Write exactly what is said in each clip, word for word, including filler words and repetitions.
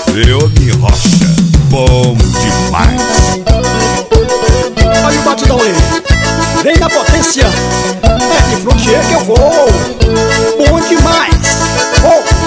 Leone Rocha, bom demais. Olha o batidão aí, vem na potência, é de Frontier que eu vou. Bom demais, oh.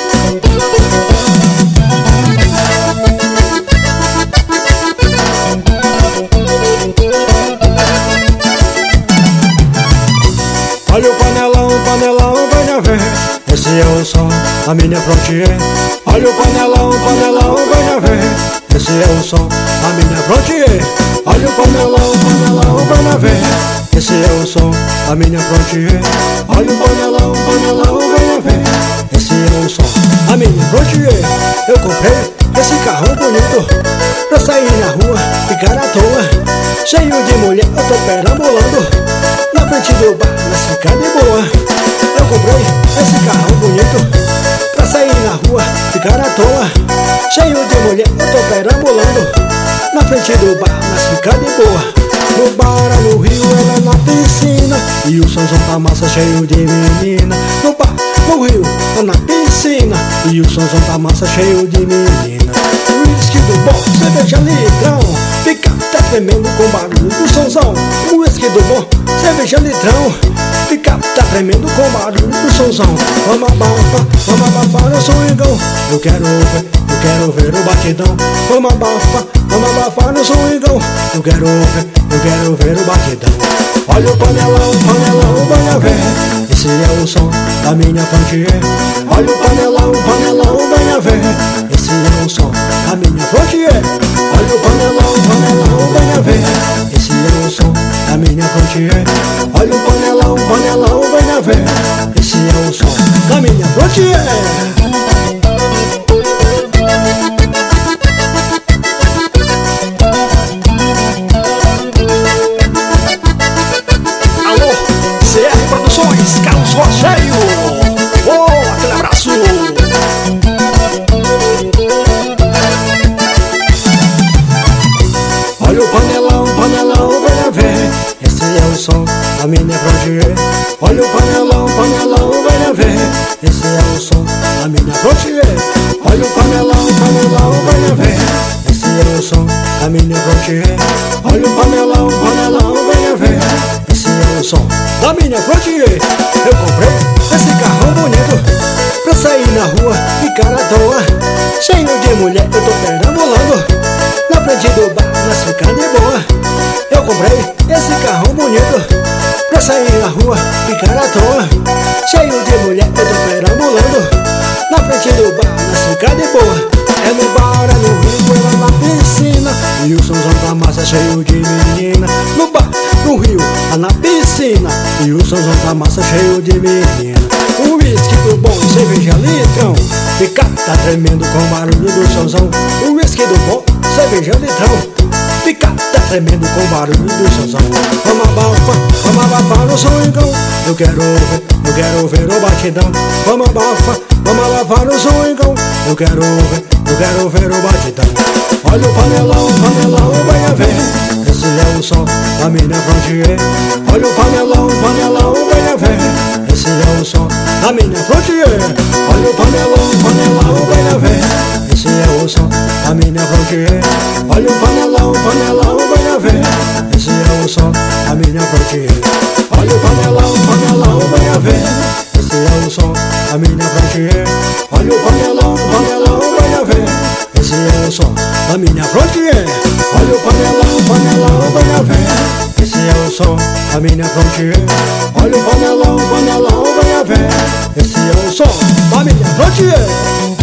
Olha o panelão, panelão, venha ver, esse é o som da minha Frontier. Olha o panelão, panelão, venha ver, esse é o som da minha Frontier. Olha o panelão, panelão, venha ver, esse é o som da minha Frontier. Olha o panelão, panelão, venha ver, esse é o som da minha Frontier. Eu comprei esse carrão bonito pra sair na rua, ficar à toa. Cheio de mulher, eu tô perambulando na frente do bar, mas fica de boa. Eu comprei esse carrão bonito pra sair na rua, ficar à toa. Cheio de mulher, eu tô perambulando na frente do bar, mas fica de boa. No bar, no rio, ela na piscina, e o somzão da massa cheio de menina. No bar, no rio, ela na piscina, e o somzão da massa cheio de menina. Whisky do bom, cerveja litrão, fica tá tremendo com o barulho do somzão. O whisky do bom, cerveja litrão, fica tá tremendo com o barulho do somzão. Vamos abafar, vamos abafar o swingão. Eu quero ver, eu quero ver o batidão. Vamos abafar, vamos abafar o swingão. Eu quero ver, eu quero ver o batidão. Olha o panelão, panelão, venha ver, esse é o som da minha Frontier. Olha o panelão, panelão, venha ver, esse é o som da minha Frontier. Olha o panelão, panelão, venha ver, esse é o som da minha Frontier. Olha o panelão, panelão, venha ver, esse é o som da minha Frontier. Carlos Rogério, oh, aquele abraço. Olha o panelão, panelão, venha ver, esse é o som da minha Frontier. Olha o panelão, panelão, venha ver, esse é o som da minha Frontier. Olha o panelão, panelão, venha ver, esse é o som da minha Frontier. Olha o panelão, panelão, venha ver, esse é o som da minha Frontier. Eu comprei esse carrão bonito pra sair na rua, ficar à toa. Cheio de mulher, eu tô perambulando na frente do bar, mas ficar de boa. Eu comprei esse carrão bonito pra sair na rua, ficar à toa. Cheio de mulher, eu tô perambulando na frente do bar, mas ficar de boa. É no bar, é no rio, ela na piscina, e o somzão da massa cheio de menina. No bar, no rio, lá na piscina, e o somzão da massa cheio de menina. O whisky do bom, cerveja litrão, fica tá tremendo com o barulho do somzão. O whisky do bom, cerveja litrão, fica tá tremendo com o barulho do somzão. Vamos abafar, vamos abafar o swingão. Eu quero ver, eu quero ver o batidão. Vamos abafar, vamos abafar o swingão. Eu quero ver, eu quero ver o batidão. Olha o panelão, panelão, venha ver, esse é o som da minha Frontier. Olha o panelão, panelão, venha ver, esse é o som da minha Frontier. Olha o panelão, panelão, venha ver, esse é o som da minha Frontier. Olha o panelão, panelão, venha ver, esse é o som da minha Frontier. Olha o panelão, panelão, venha ver, esse é o som da minha Frontier. Olha o panelão, panelão, venha ver, esse é o som da minha Frontier. Olha o panelão, panelão, venha ver, esse é o som da minha Frontier. Olha o panelão, panelão, venha ver, esse é o som da minha Frontier.